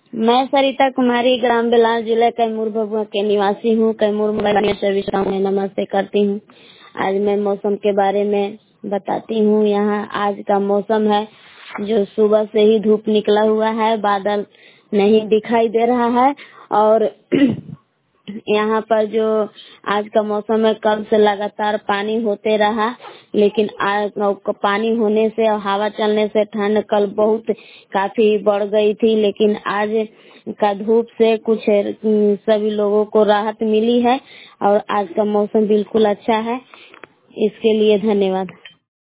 मैं सरिता कुमारी ग्राम बेलान जिला कैमूर भभुआ के निवासी हूँ। कैमूर में सभी में नमस्ते करती हूँ। आज मैं मौसम के बारे में बताती हूँ। यहाँ आज का मौसम है जो सुबह से ही धूप निकला हुआ है, बादल नहीं दिखाई दे रहा है। और यहाँ पर जो आज का मौसम है, कल से लगातार पानी होते रहा, लेकिन आज पानी होने से और हवा चलने से ठंड कल बहुत काफी बढ़ गई थी, लेकिन आज का धूप से कुछ सभी लोगों को राहत मिली है और आज का मौसम बिल्कुल अच्छा है। इसके लिए धन्यवाद।